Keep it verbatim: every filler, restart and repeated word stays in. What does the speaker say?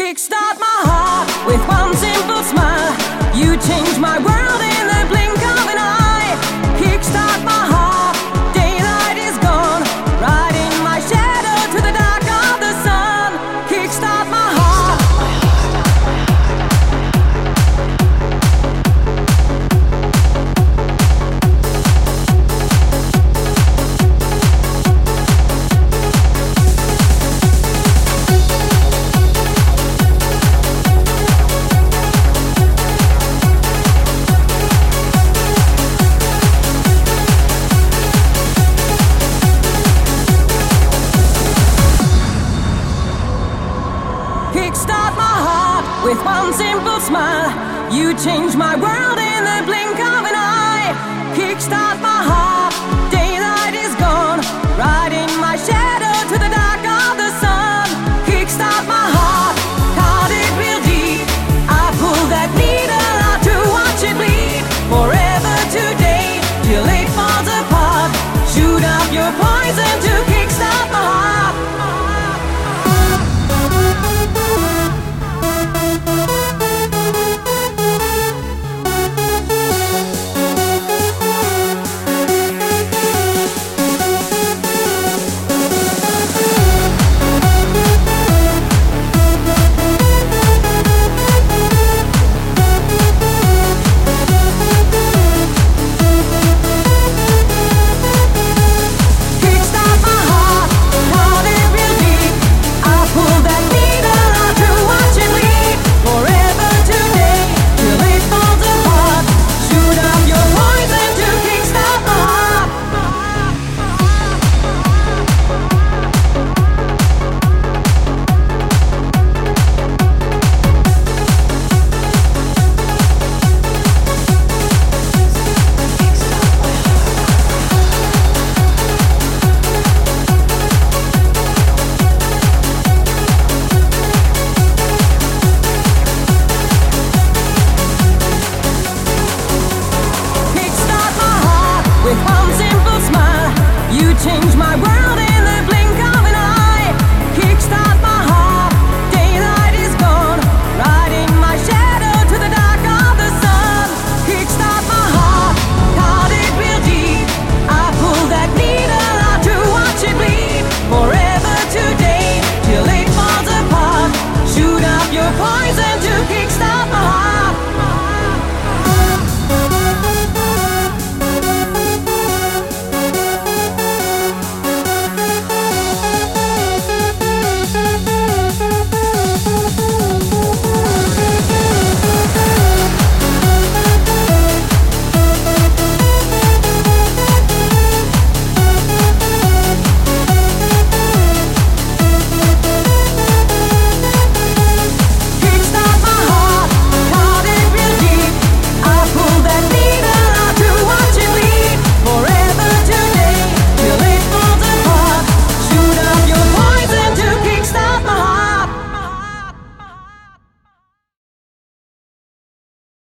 Kickstart my heart with one simple smile. You change my world in the blink of an eye. Kickstart my heart, daylight is gone. Riding my shadow to the dark of the sun. Kickstart my heart. Kickstart my heart with one simple smile. You change my world in the blink of an eye. Kickstart my heart.